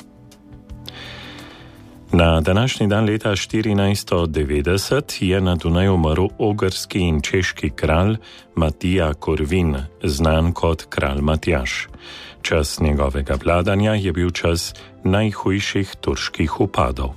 Na današnji dan leta štirinajststo devetdeset je na Dunaju umrl ogrski in češki kralj Matija Korvin, znan kot kralj Matjaž. Čas njegovega vladanja je bil čas najhujših turških upadov.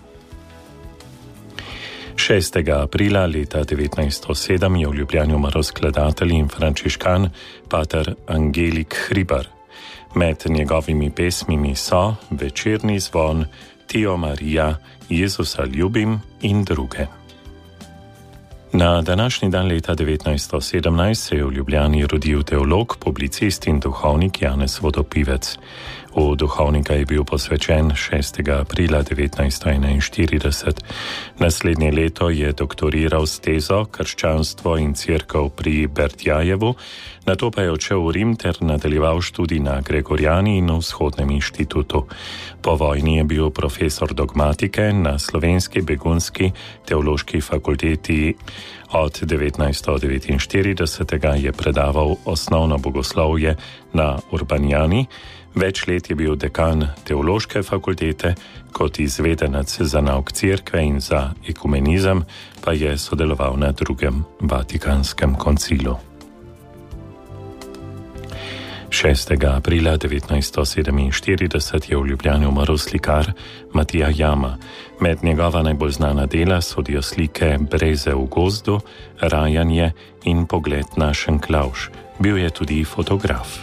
šestega aprila leta devetnajststo sedem je v Ljubljani umrl skladatelj in frančiškan pater Angelik Hribar. Med njegovimi pesmimi so Večerni zvon, Tio Marija, Jezusa ljubim in druge. Na današnji dan leta devetnajststo sedemnajst se je v Ljubljani rodil teolog, publicist in duhovnik Janez Vodopivec. V duhovnika je bil posvečen šestega aprila devetnajststo enainštirideset. Naslednje leto je doktoriral s tezo Krščanstvo in cerkev pri Berdjajevu, nato pa je odšel v Rim ter nadaljeval študij na Gregorjani in v Vzhodnem inštitutu. Po vojni je bil profesor dogmatike na Slovenski begunski teološki fakulteti. Od devetnajststo devetinštirideset je predaval osnovno bogoslovje na Urbanjani, več let je bil dekan teološke fakultete, kot izvedenec za nauk cerkve in za ekumenizem pa je sodeloval na drugem Vatikanskem koncilu. šestega aprila devetnajststo sedeminštirideset je v Ljubljani umrl slikar Matija Jama. Med njegova najbolj znana dela sodijo slike Breze v gozdu, Rajanje in Pogled na Šenklauš. Bil je tudi fotograf.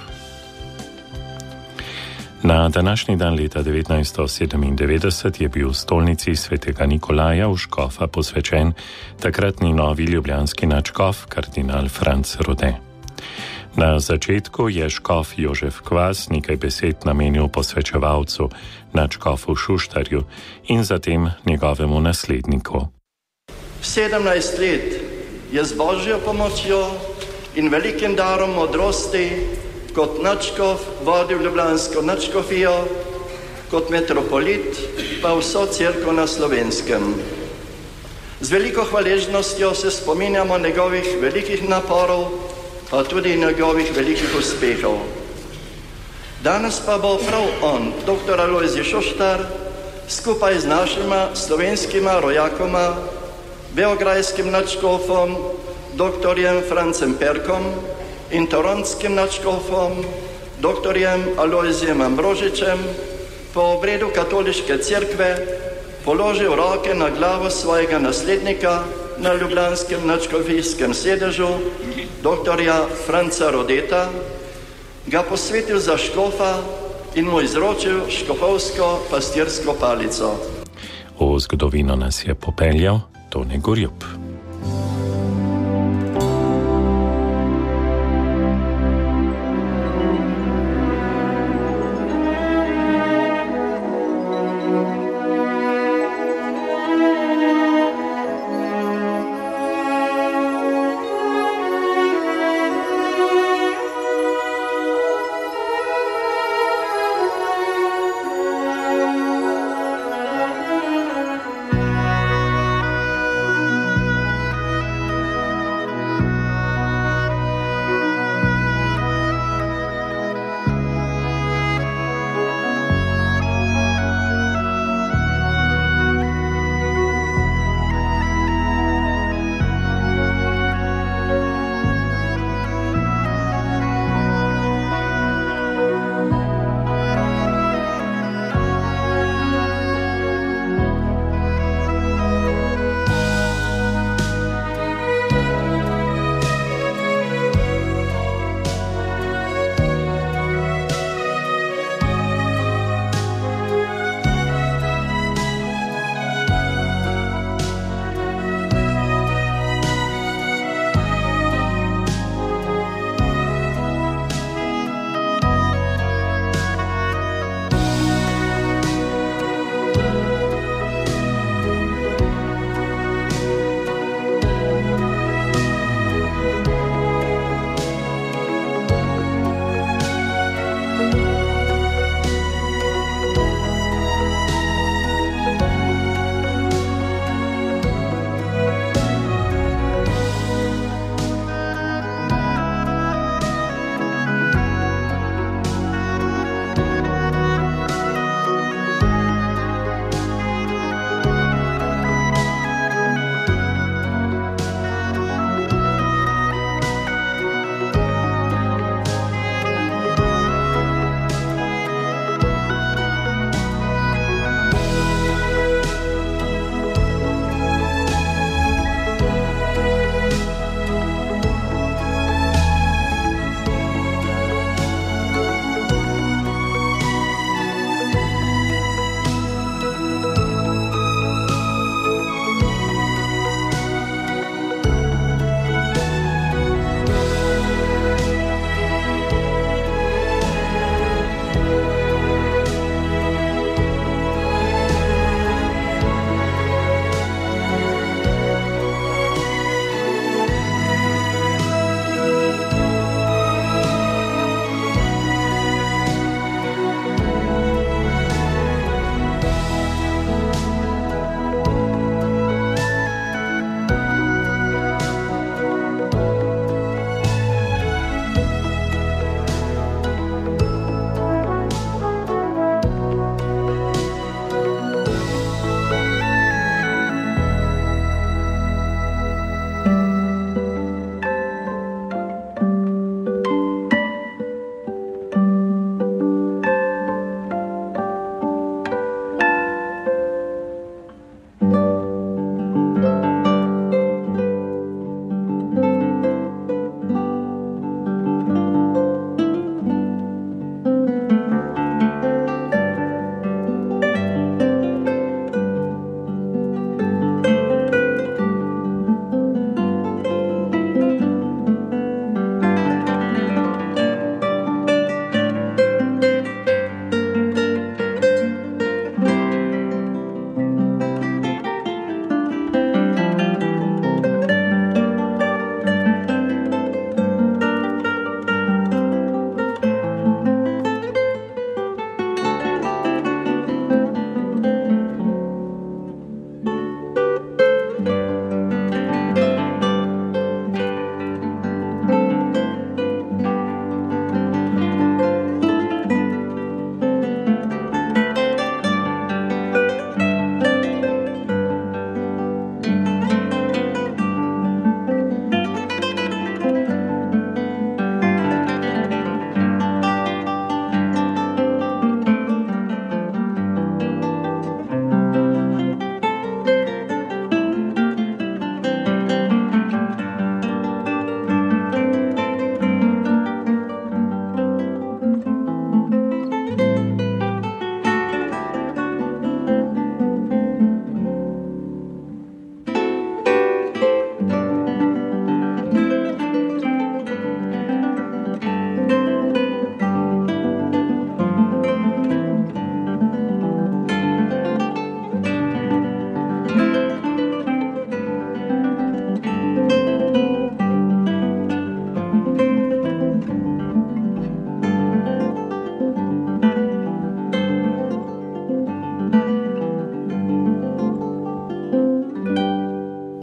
Na današnji dan leta devetnajststo sedemindevetdeset je bil v stolnici svetega Nikolaja v Škofa posvečen takratni novi ljubljanski nadškof kardinal Franc Rode. Na začetku je škof Jožef Kvas nekaj besed namenil posvečevalcu, nadškofu Šuštarju in zatem njegovemu nasledniku. sedemnajst let je z Božjo pomočjo in velikim darom modrosti kot nadškof vodil ljubljansko nadškofijo, kot metropolit pa vso cerkev na Slovenskem. Z veliko hvaležnostjo se spominjamo njegovih velikih naporov, pa tudi njegovih velikih uspehov. Danes pa bo prav on, doktor Alojzij Šuštar, skupaj z našima slovenskima rojakoma, beograjskim nadškofom, doktorjem Francem Perkom in toronskim nadškofom, doktorjem Alojzijem Ambrožičem, po obredu katoliške cerkve položil roke na glavo svojega naslednika na ljubljanskem nadškofijskem sedežu, doktorja Franca Rodeta, ga posvetil za škofa in mu izročil škofovsko pastirsko palico. V zgodovino nas je popeljal Tone Gorjup.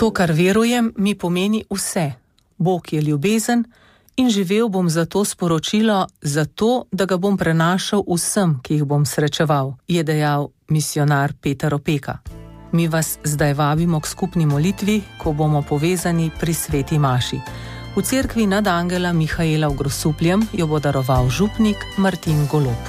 To, kar verujem, mi pomeni vse. Bog je ljubezen in živel bom za to sporočilo, zato, da ga bom prenašal vsem, ki jih bom srečeval, je dejal misionar Peter Opeka. Mi vas zdaj vabimo k skupni molitvi, ko bomo povezani pri sveti maši. V cerkvi nad angela Mihaela v Grosupljem jo bo daroval župnik Martin Golob.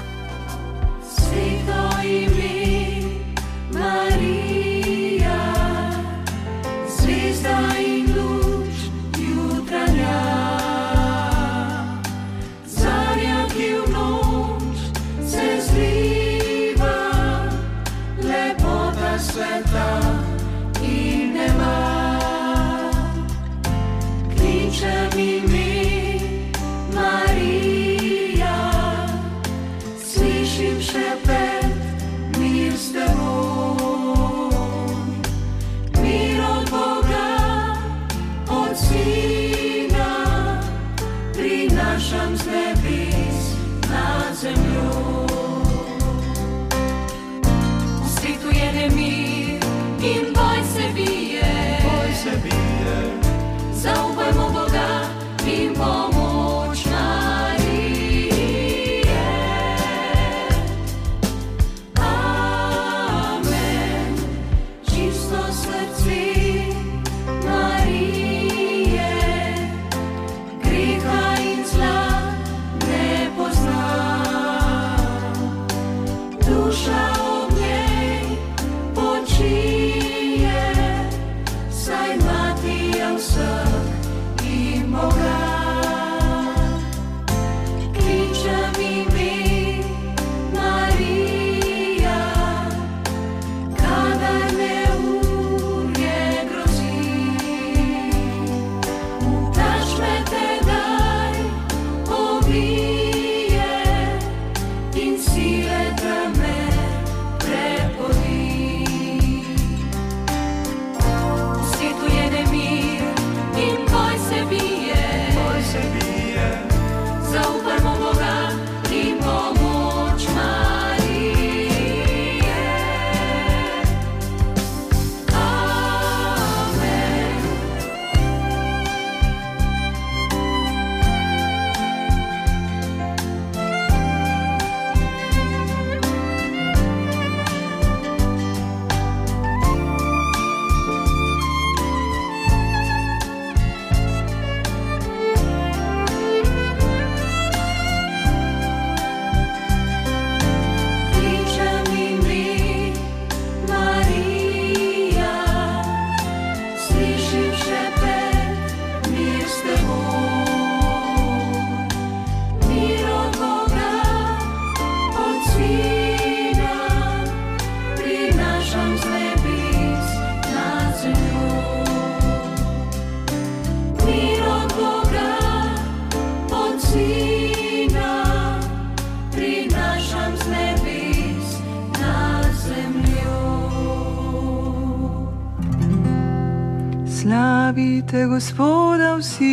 Slavite Gospoda vsi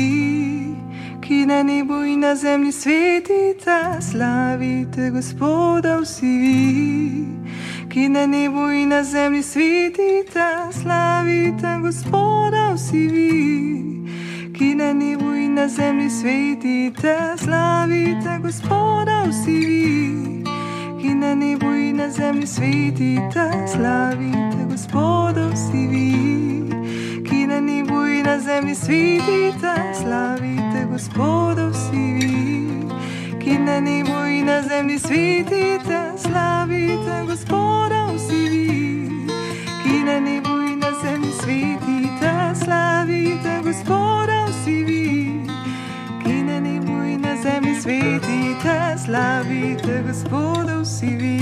vi, ki na nebu in na zemlji svetite. Slavite Gospoda vsi vi, ki na nebu in na zemlji svetite. Slavite Gospoda vsi vi, ki na nebu in na zemlji svetite. Slavite Gospoda vsi vi, ki na nebu in na zemlji svetite. Slavite Gospoda vsi vi, ki na nebu in na zemlji svetite. Slavite Gospoda vsi vi, ki na nebu in na zemlji svetite. Slavite Gospoda vsi vi, ki na nebu in na zemlji svetite. Slavite Gospoda vsi vi, ki na nebu in na zemlji svetite. Slavite Gospoda vsi vi,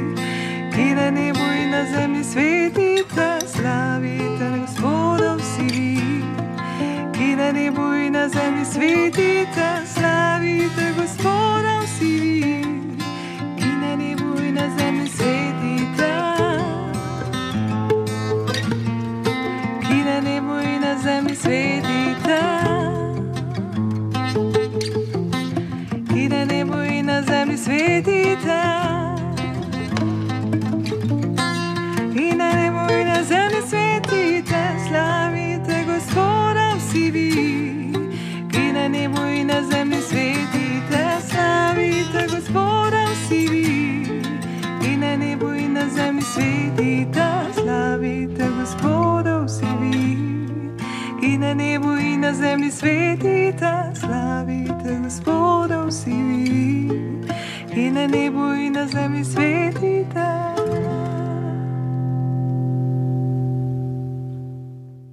ki na nebu in na zemlji svetite. Slavite Gospoda vsi vi, ki na nebu in na zemlji svetite. Slavite Gospoda vsi vi, ki na nebu in na zemlji svetite. Ki na nebu in na zemlji svetite. Ki na nebu in na zemlji svetite. Ki na nebu in na zemlji svetite. Slavite svetita, slavite Gospoda vsi vi, ki na nebu in na zemlji svetita, slavite Gospoda vsi vi, ki na nebu in na zemlji svetita.